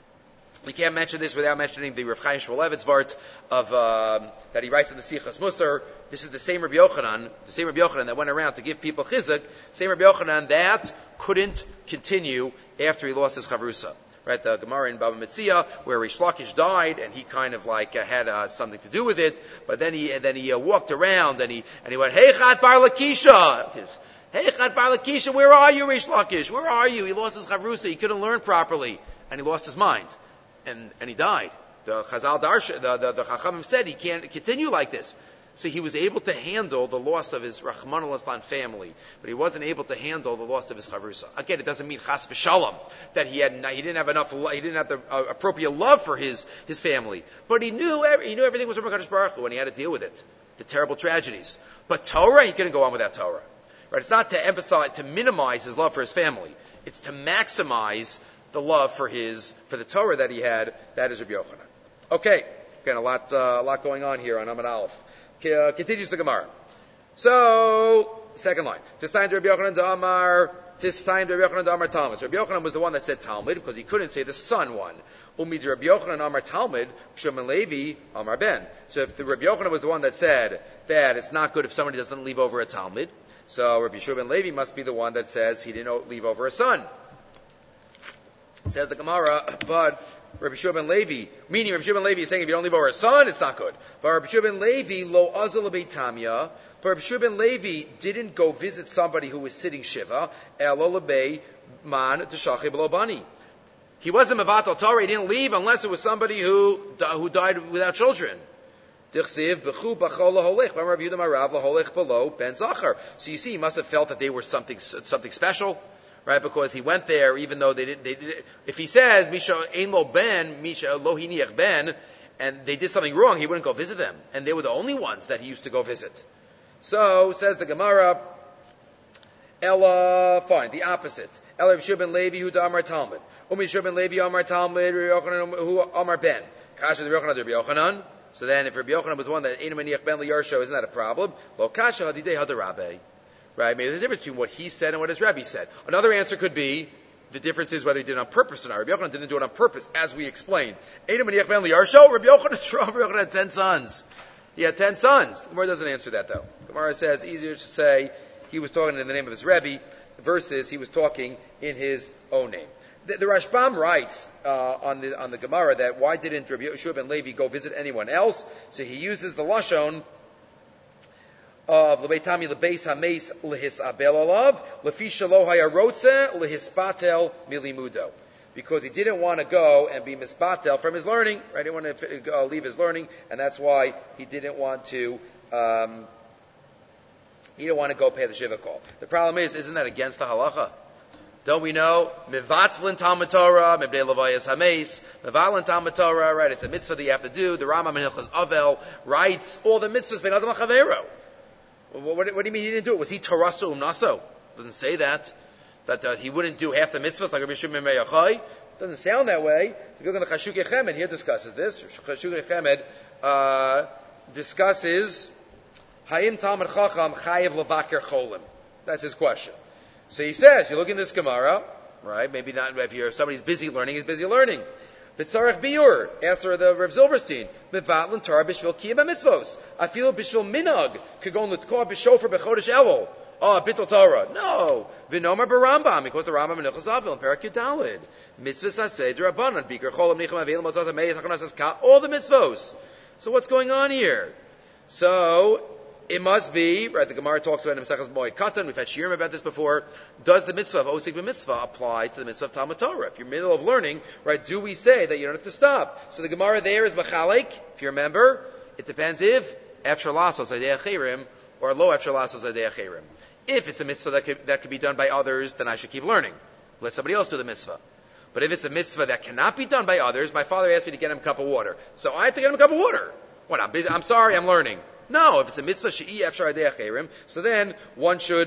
We can't mention this without mentioning the Rav Chaim Shmulevitz Vart of um, that he writes in the Sichas Musar. This is the same Rabbi Yochanan, the same Rabbi Yochanan that went around to give people chizuk. Same Rabbi Yochanan that couldn't continue after he lost his chavrusa. Right, the Gemara in Baba Metzia, where Rish Lakish died, and he kind of like uh, had uh, something to do with it. But then he and then he uh, walked around and he and he went, "Hey Chat Bar Lakisha, hey Chat Bar Lakisha, where are you, Rish Lakish? Where are you?" He lost his chavrusa. He couldn't learn properly, and he lost his mind. And, and he died. The Chazal Darsh, the, the, the Chachamim said he can't continue like this. So he was able to handle the loss of his Rahman al-Islam family, but he wasn't able to handle the loss of his Chavrusa. Again, it doesn't mean Chas v'Shalom, that he had, he didn't have enough, he didn't have the uh, appropriate love for his, his family. But he knew, every, he knew everything was from HaKadosh Baruch Hu, and he had to deal with it. The terrible tragedies. But Torah, he couldn't go on without Torah. Right? It's not to emphasize, to minimize his love for his family. It's to maximize the love for his, for the Torah that he had. That is Rabbi Yochanan. Okay. Again, a lot, uh, a lot going on here on Amud Aleph. Uh, continues the Gemara. So, second line. This time to Rabbi Yochanan to Amar, this time to Rabbi Yochanan to Amar Talmud. So Rabbi Yochanan was the one that said Talmud, because he couldn't say the son one. Umi to Rabbi Yochanan Amar Talmud, Shimon Levi Amar Ben. So if the Rabbi Yochanan was the one that said that it's not good if somebody doesn't leave over a Talmud, so Rabbi Shimon Levi must be the one that says he didn't leave over a son. Says the Gemara, but Rabbi Shimon Levi, meaning Rabbi Shimon Levi is saying if you don't leave over a son, it's not good. But Rabbi Shimon Levi lo azal beitamya. But Rabbi Shimon Levi didn't go visit somebody who was sitting shiva. Elo lebei man t'shachei b'lo bani. He wasn't mevatel Torah. He didn't leave unless it was somebody who who died without children. Dichsiv b'chu b'chol laholech. Rabbi Yehuda Marav laholech below ben zachar. So you see, he must have felt that they were something something special. Right, because he went there, even though they didn't. They did, if he says Misha Ein Lo Ben, Misha Lo Hiniach Ben, and they did something wrong, he wouldn't go visit them, and they were the only ones that he used to go visit. So says the Gemara, Ella, fine, the opposite. Ella Shubin Levi Hu Amar Talmud, Umi Shubin Levi Amar Talmud, Hu Amar Ben. Kasha the Yochanan Rabbi Yochanan. So then, if Rabbi Yochanan was the one that Ein Maniach Ben LiYarsho, isn't that a problem? Lo Kasha Hadidei Hadarabe. Right? Maybe there's a difference between what he said and what his Rebbe said. Another answer could be The difference is whether he did it on purpose or not. Rabbi Yochanan didn't do it on purpose, as we explained. Eidim Maniach Ben Liyarsho, Rabbi Yochanan, Rabbi Yochanan had ten sons. He had ten sons. The Gemara doesn't answer that, though. The Gemara says easier to say he was talking in the name of his Rebbe versus he was talking in his own name. The, the Rashbam writes uh, on the on the Gemara that why didn't Rabbi Yehoshua ben Levi go visit anyone else? So he uses the lashon of lebeitami lebeis hameis lehisabel alav lefi shelo hayarotze lehispatel milimudo, because he didn't want to go and be mispatel from his learning. Right? He didn't want to uh, leave his learning, and that's why he didn't want to. Um, he didn't want to go pay the shiva call. The problem is, isn't that against the halacha? Don't we know? Mivatzlin Talmud Torah, Mibnei Levayas Hameis, Mivatlin Talmud Torah, right? It's a mitzvah that you have to do. The Rambam in Hilchos Avel writes all the mitzvahs ben Adam Chavero. What, what, what do you mean he didn't do it? Was he Tarasu Umnaso? Doesn't say that. That uh, he wouldn't do half the mitzvahs like Rabbi Shimon ben Yochai. Doesn't sound that way. If you look at the Chashukei Chemed, here discusses this. Chashukei Chemed uh, discusses Hayim Talmud Chacham Chayev Levaker Cholim. That's his question. So he says, you look in this Gemara, right? Maybe not if you're somebody's busy learning, he's busy learning. V'tzarech biur, asked her the Rav Zilberstein, mevatlin Torah b'shvil kiyam mitzvos. I feel b'shvil minag kagon l'tkor b'shofer b'chodesh Elul. Oh, bittul Torah. No. V'nomar b'Rambam, because the Rambam in Hilchos Avel in Perak Yudalid. Mitzvahs haseh d'Rabbanan, biker cholam nicham avelim motzot hameis hakonas ka. All the mitzvos. So what's going on here? So it must be, right, the Gemara talks about in Maseches Moed Katan, we've had shiurim about this before, does the mitzvah of Osik b'mitzvah apply to the mitzvah of Talmud Torah? If you're in the middle of learning, right, do we say that you don't have to stop? So the Gemara there is Machalek, if you remember, it depends if Efshar Lasos Adei Achirim or Lo Efshar Lasos Adei Achirim. If it's a mitzvah that could, that could be done by others, then I should keep learning. Let somebody else do the mitzvah. But if it's a mitzvah that cannot be done by others, my father asked me to get him a cup of water. So I have to get him a cup of water. What, I'm busy, I'm sorry, I'm learning. No, if it's a mitzvah she'i efshar adei achirim, so then one should,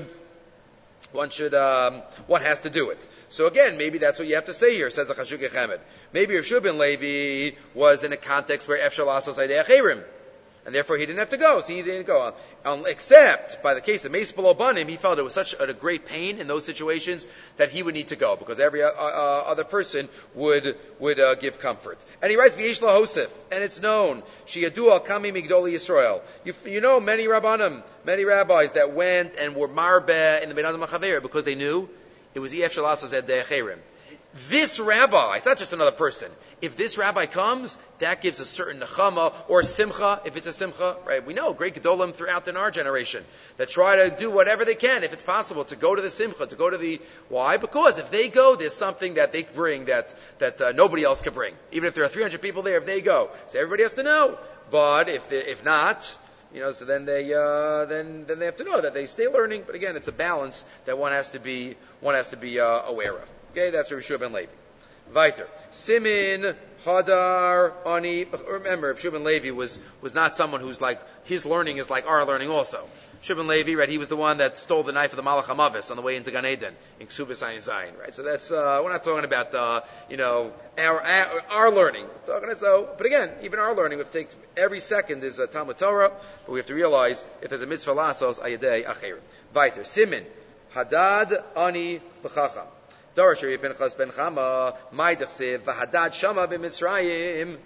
one should, um, one has to do it. So again, maybe that's what you have to say here, says the Chashukei Chemed. Maybe Rav Shua ben Levi was in a context where efshar lasos adei achirim, and therefore he didn't have to go, so he didn't go. Um, except, by the case of Meis Below Banim, he felt it was such a, a great pain in those situations that he would need to go, because every uh, uh, other person would would uh, give comfort. And he writes, V'yesh lahosef, and it's known, Sheyadu al Kami Migdoli Yisrael. You, you know many Rabbanim, many rabbis that went and were marbeh in the Ben Adam HaChaver because they knew it was Ef Shalasas Adei Achirim. This rabbi, it's not just another person. If this rabbi comes, that gives a certain nechama or simcha, if it's a simcha, right? We know great gedolim throughout in our generation that try to do whatever they can, if it's possible, to go to the simcha, to go to the, why? Because if they go, there's something that they bring that, that uh, nobody else can bring. Even if there are three hundred people there, if they go. So everybody has to know. But if they, if not, you know, so then they, uh, then, then they have to know that they stay learning. But again, it's a balance that one has to be, one has to be, uh, aware of. Okay, that's Rav Shua ben Levi. Weiter. Simin, Hadar, Ani. Remember, Rav Shua ben Levi was, was not someone who's like, his learning is like our learning also. Shua ben Levi, right, he was the one that stole the knife of the Malach HaMavis on the way into Gan Eden, in Ksubas Ayin Zayin, right? So that's, uh, we're not talking about, uh, you know, our, our, our learning. We're talking about, so, but again, even our learning, we have to take, every second is a Talmud Torah, but we have to realize, if there's a mitzvah lasos, ayadei achirim. Weiter. Simin, Hadad, Ani, V'chacham. Darash Rebbe Pinchas ben Chama, Maidachsev, V'Hadad Shama b'Mitzrayim.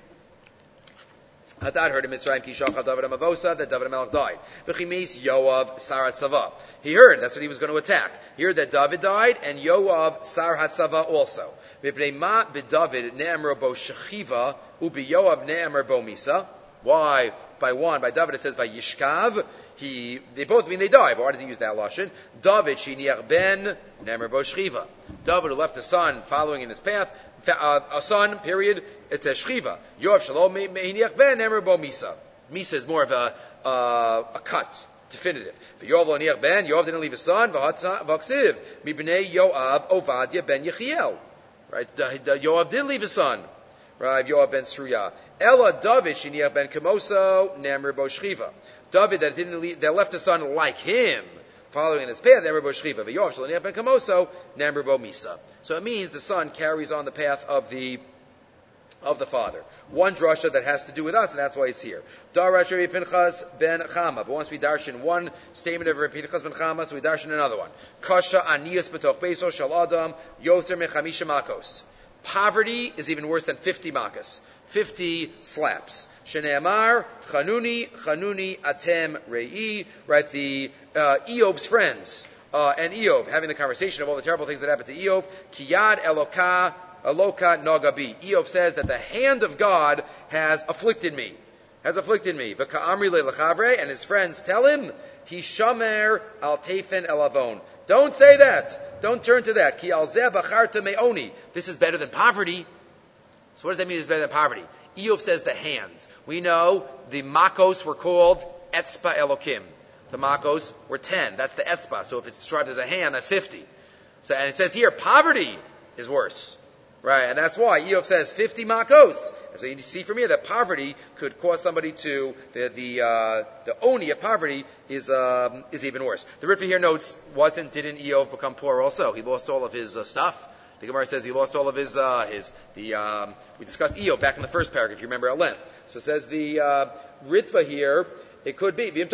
Hadad heard in Mitzrayim, Ki Shachar David HaMavosa, that David HaMelech died. V'Chimeis Yoav Sar HaTzava. He heard, that's what he was going to attack. He heard that David died, and Yoav Sar HaTzava also. V'Pnei Ma b'David ne'emro bo Shechiva, u'bi Yoav ne'emro bo Misa. Why? By one, by David it says by Yishkav. He, they both mean they die, but why does he use that lashon? David shiniach ben nemer bo shchiva. David who left a son following in his path, uh, a son. Period. It says shchiva. Yoav shalom meiniach ben nemer bo misa. Misa is more of a uh, a cut, definitive. For Yoav lo niach ben, Yoav didn't leave a son. V'aksiv mi bnei Yoav Ovadia ben Yechiel. Right? The, the, Yoav did leave a son. Right? Yoav ben Sruya. Ella David shiniach ben Kamoso nemer bo shchiva. David that didn't leave, that left a son like him, following in his path, Nemer bo Shchiva. V'Yoav shaloniach ben Kamoso, Nemer bo Misa. So it means the son carries on the path of the of the father. One drasha that has to do with us, and that's why it's here. Darash Rabbi Pinchas ben Chama. But once we darshan one statement of Rabbi Pinchas ben Chama, so we darshan another one. Kasha aniyas b'toch beiso shal adam yoser mechamisha makos. Poverty is even worse than fifty makas. fifty slaps. Shene'amar, chanuni, chanuni, atem, re'i. Right, the uh, Eov's friends uh, and Eov having the conversation of all the terrible things that happened to Eov. Kiyad eloka, eloka nagabi. Eov says that the hand of God has afflicted me. Has afflicted me. V'ka'amri le'lechavre, and his friends tell him, Hishamer al tefen elavon. Don't say that. Don't turn to that. Ki al zeh bacharta me'oni. This is better than poverty. So what does that mean? It's better than poverty. Eov says the hands. We know the makos were called etzpa elokim. The makos were ten. That's the etzpa. So if it's described as a hand, that's fifty. So and it says here poverty is worse, right? And that's why Eov says fifty makos. And so you see from here that poverty could cause somebody to the the uh, the oni of poverty is um, is even worse. The Ritva here notes wasn't didn't Eov become poor also? He lost all of his uh, stuff. The Gemara says he lost all of his, uh, his, the, um, we discussed Eov back in the first paragraph, if you remember at length. So it says the, uh, Ritva here, it could be, okay,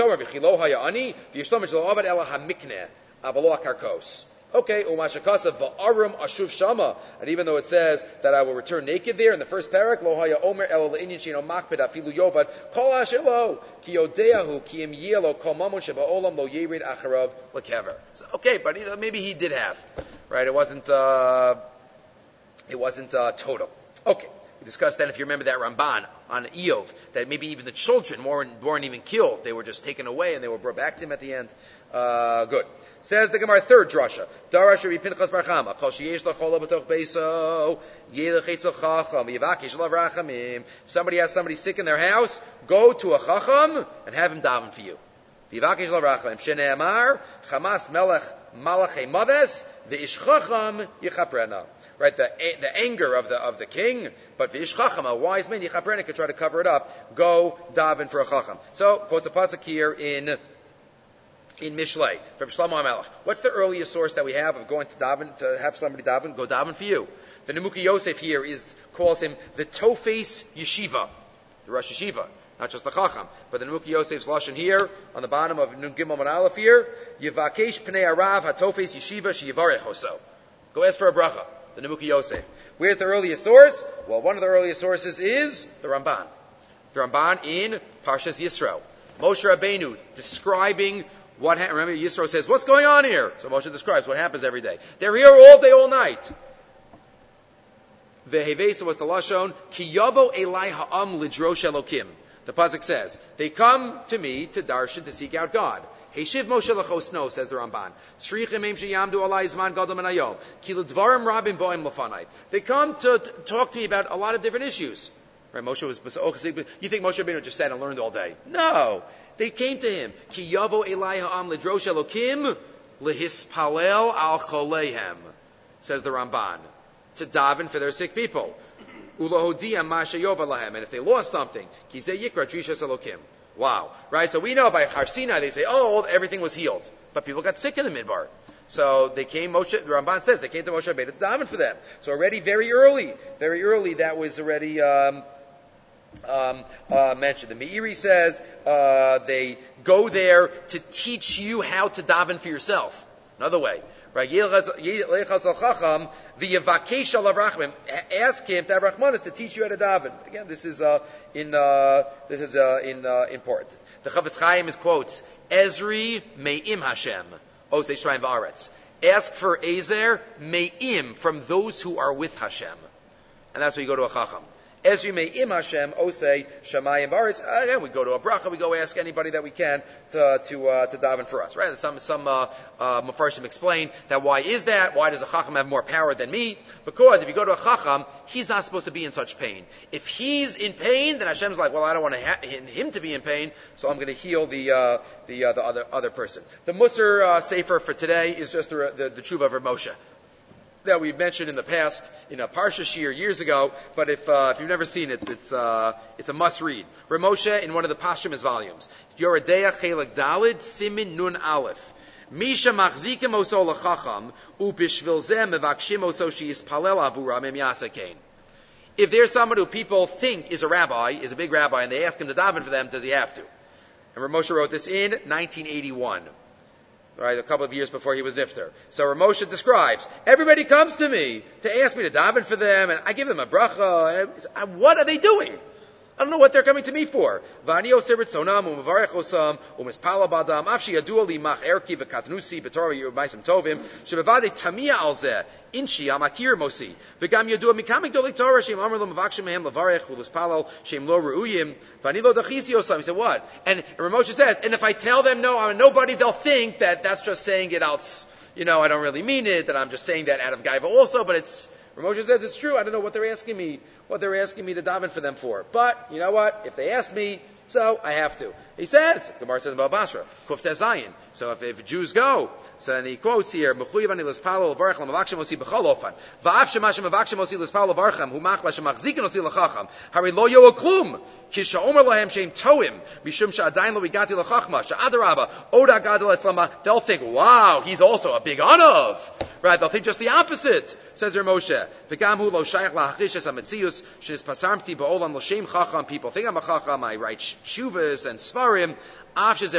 umashakasa va'arum ashuv shama, and even though it says that I will return naked there in the first parak, lo haya omer el le'inyin shino makpid afilu yovad kol hashelo ki yodeahu ki im yelo kol mamon sheba'olam lo yerid acharav lekever. So, okay, but maybe he did have, right? It wasn't, uh, it wasn't uh, total. Okay. We discussed then, if you remember that Ramban on Eov, that maybe even the children weren't, weren't even killed. They were just taken away and they were brought back to him at the end. Uh, good. Says the Gemara, third drasha. Darash Rabbi Pinchas bar Chama. Kol sheyesh l'chol b'toch beiso, yelech etzel chacham, yivakish lav rachamim. If somebody has somebody sick in their house, go to a chacham and have him daven for you. Yivakish lav rachamim. Shene'amar, chamas melech malachei maves, v'ish chacham yichaprena. Right, the the anger of the of the king, but v'ish chacham, a wise man, yichaprena, could try to cover it up. Go daven for a chacham. So quotes a pasuk here in in Mishlei from Shlomo HaMelech. What's the earliest source that we have of going to daven to have somebody daven? Go daven for you. The Nemuki Yosef here is calls him the Tofes Yeshiva, the Rosh Yeshiva, not just the chacham, but the Nemuki Yosef's lashon here on the bottom of Nun Gimel Man Aleph here. Yivakesh pnei arav hatofes yeshiva sheyivarech oso. Go ask for a bracha. The Nemuki Yosef. Where's the earliest source? Well, one of the earliest sources is the Ramban. The Ramban in Parshas Yisro. Moshe Rabbeinu describing what ha- remember Yisro says, what's going on here? So Moshe describes what happens every day. They're here all day, all night. The Hevesa was the Lashon, Ki yavo elai ha'am lidrosh elokim. The pasuk says, they come to me to darshan, to seek out God. Heishiv Moshe lechosno, says the Ramban. Tzrichim em sheyamdu alai zman gadol min hayom. Ki l'dvarim rabim bo'im lefanai. They come to, to talk to me about a lot of different issues. Right? Moshe was. You think Moshe Rabbeinu just sat and learned all day? No, they came to him. Ki yavo elai ha'am lidrosh elokim lehispalel al choleihem, says the Ramban, to daven for their sick people. Ulohodiya ma sheyova lahem, and if they lost something, ki zeh yikra drishas elokim. Wow. Right? So we know by Har Sinai they say, oh, everything was healed. But people got sick in the Midbar. So they came, Moshe, the Ramban says, they came to Moshe Rabbeinu to daven for them. So already very early, very early that was already um, um, uh, mentioned. The Meiri says uh, they go there to teach you how to daven for yourself. Another way. Right? Ask him to have Rachmanis to teach you how to daven. Again, this is uh, in uh, this is uh, in uh, important. The Chavetz Chaim is quotes Ezri Me'im Hashem Osei Shrayim Va'aretz. Ask for Ezer Me'im, from those who are with Hashem, and that's where you go to a Chacham. Ezri Me'im Hashem Osei Shamayim Va'aretz. Again, we go to a bracha. We go ask anybody that we can to to uh, to daven for us. Right? Some some uh, uh, Mefarshim explain that why is that? Why does a Chacham have more power than me? Because if you go to a Chacham, he's not supposed to be in such pain. If he's in pain, then Hashem's like, well, I don't want to ha- him to be in pain, so I'm going to heal the uh, the uh, the other other person. The Musar uh, Sefer for today is just the the, the Tshuva of Rav Moshe that we've mentioned in the past in a Parsha Shir years ago, but if uh, if you've never seen it, it's uh, it's a must read. Rav Moshe in one of the posthumous volumes, Yoredeya Chelek Dalid Simin Nun Aleph. Misha machzikim oso lechacham ubishvil zeh mevakshim oso sheyispalel avuram em yasakein. If there's someone who people think is a rabbi, is a big rabbi, and they ask him to daven for them, does he have to? And Rav Moshe wrote this in nineteen eighty-one. Right, a couple of years before he was nifter. So Rav Moshe describes, everybody comes to me to ask me to daven for them, and I give them a bracha. And what are they doing? I don't know what they're coming to me for. V'ani osir b'tzonam u'mevarech osam u'mispala badam afshi yadua li mach erki v'katnusi b'torah yu'maisem tovim shebevadei tamia al zeh inchi amakir mosi v'gam yadua mikamik dolik torah shem amar lo mavakshim mehem levarech u'lispalal shem lo re'uyim v'ani lo dachisi osam. He said, what? And Rav Moshe says, and if I tell them no, I'm nobody, they'll think that that's just saying it out, you know, I don't really mean it, that I'm just saying that out of gaiva also, but it's, Rav Moshe says it's true. I don't know what they're asking me, what they're asking me to daven for them for. But, you know what? If they ask me, so I have to. He says, Gemara says about Basra, Kuf Tezayin. So if, if Jews go, so then he quotes here, Mechuyev ani l'spalo l'varech l'mavakshim osi b'chol ofan. Va'af shema shemavakshim osi l'spalo l'varchem, hu machla shemachzikin osi l'chacham. Hari lo yo klum. Kisha omer lahem shem toim. Mishum sha'adayin lo vigati l'chachma. Sha'adarabba. Oda gadol etzlama. They'll think, wow, he's also a big anav. Right? They'll think just the opposite, says Rav Moshe. V'gam hu lo shayach la'achrish es ha'metzius, she's pasarmti ba'olam l'shem chacham. People think I'm a chacham. I write shuvas and svarim. I'm not the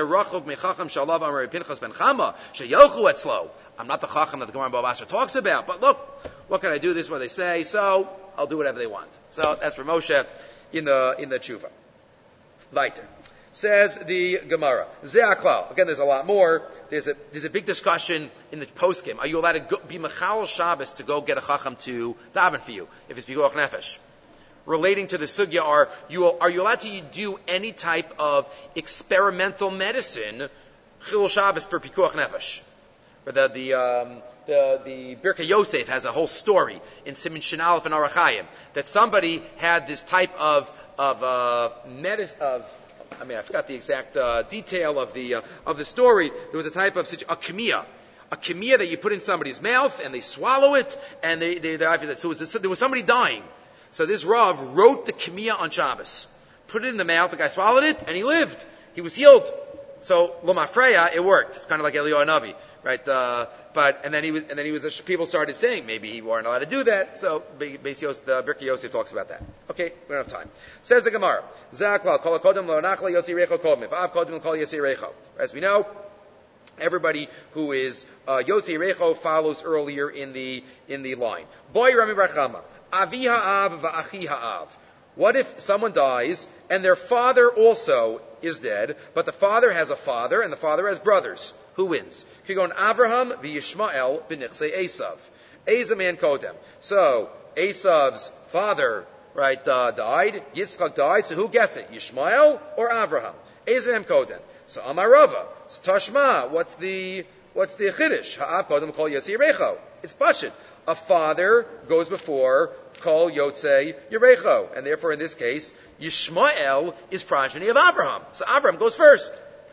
chacham that the Gemara in Bava Basra talks about, but look, what can I do? This is what they say, so I'll do whatever they want. So that's for Moshe in the in the tshuva. Weiter. Says the Gemara. Ze'aklal. Again, there's a lot more. There's a there's a big discussion in the poskim. Are you allowed to go, be mechal Shabbos to go get a chacham to daven for you if it's pikuach nefesh? Relating to the sugya are you are you allowed to do any type of experimental medicine chilul Shabbos for pikuach nefesh? Or the the um, the the Birkei Yosef has a whole story in Siman Shin Aleph and Orach Chayim that somebody had this type of of uh, medicine of I mean I forgot the exact uh, detail of the uh, of the story. There was a type of a kemia. A kemia that you put in somebody's mouth and they swallow it and they they, they so, was, so there was somebody dying. So this Rav wrote the Kemiya on Shabbos, put it in the mouth, the guy swallowed it, and he lived. He was healed. So, Lomafreya, it worked. It's kind of like Eliyahu Hanavi, right? Uh, but, and then he was, and then he was, people started saying maybe he weren't allowed to do that, so, Beis Yosef, the Birkei Yosef talks about that. Okay, we don't have time. Says the Gemara, Zakval, Kol HaKodem Lo Nachla Yotzi Reicho Kodem, V'av Kodem Kol Yotzi Reicho. As we know, everybody who is, uh, Yotzi Reicho follows earlier in the, in the line. Boy Rami Barchama. Avi ha'av va'achi ha'av. What if someone dies and their father also is dead, but the father has a father and the father has brothers? Who wins? Kigon Avraham v'Yishmael b'nichsei Esav. Esav man kodem. So Esav's father, right, uh, died. Yitzchak died. So who gets it? Yishmael or Avraham? Esav man kodem. So Amarava. So Tashma. What's the what's the chiddush? Ha'av kodem kol yotzi yirecho. It's pashut. A father goes before Kol Yotzei Yerecho. And therefore, in this case, Yishmael is progeny of Avraham. So Avraham goes first.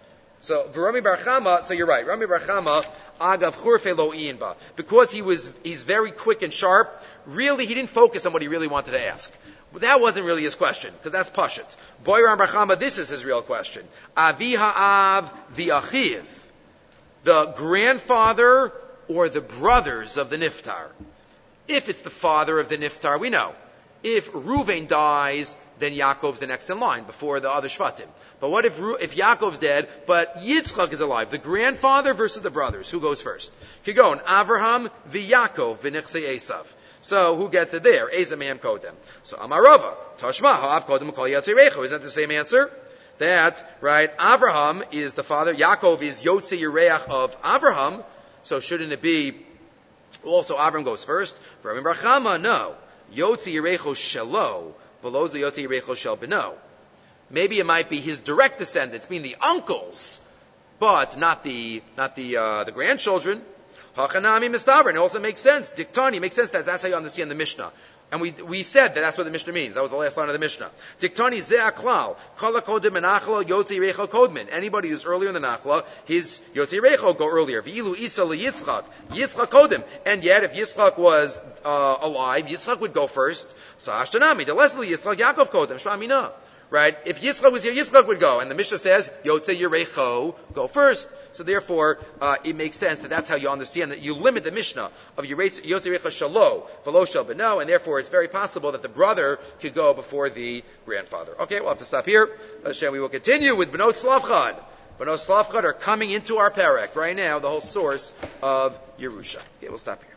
So, Rami Bar Chama, so you're right, Rami Bar Chama, Agav Churfe Lo Iyinba. Because he was, he's very quick and sharp, really, he didn't focus on what he really wanted to ask. But that wasn't really his question, because that's Pashut. Boy Rami Bar Chama, this is his real question. Avi ha'av v'achiv. The grandfather or the brothers of the Niftar. If it's the father of the Niftar, we know. If Reuven dies, then Yaakov's the next in line before the other Shvatim. But what if if Yaakov's dead, but Yitzchak is alive? The grandfather versus the brothers. Who goes first? Kigon, Avraham v'Yaakov v'nechsei Esav. So who gets it there? Esav me'em kodem. So Amarava, Tashma, ha'av kodem kol yatzei reicho. Isn't that the same answer? That, right, Avraham is the father, Yaakov is Yotzei Yireach of Avraham. So shouldn't it be also Avram goes first? For Rami Bar Chama, no. Yotzi Yerecho Shelo, below the Yotzi Yerecho Shel Beno. Maybe it might be his direct descendants, meaning the uncles, but not the not the uh, the grandchildren. Hachanami Mistavrin. It also makes sense. Diktani makes sense that that's how you understand the Mishnah. And we we said that that's what the Mishnah means. That was the last line of the Mishnah. Diktani ze'aklal. Kol hakodim menachla yotzi reicho kodmin. Anybody who's earlier in the nachla, his yotzi reicho go earlier. V'ilu isa liyitzchak. Yitzchak kodim. And yet, if Yitzchak was uh, alive, Yitzchak would go first. So ashtanami. The less Yitzchak Yaakov kodim. Shma mina. right? If Yitzchak was here, Yitzchak would go. And the Mishnah says, Yotze Yerecho, go first. So therefore, uh, it makes sense that that's how you understand that you limit the Mishnah of Yotze Yerecha Shalo, Velo Shal Beno, and therefore it's very possible that the brother could go before the grandfather. Okay, we'll have to stop here. Hashem, we will continue with Benot Slavchad. Benot Slavchad are coming into our parak right now, the whole source of Yerusha. Okay, we'll stop here.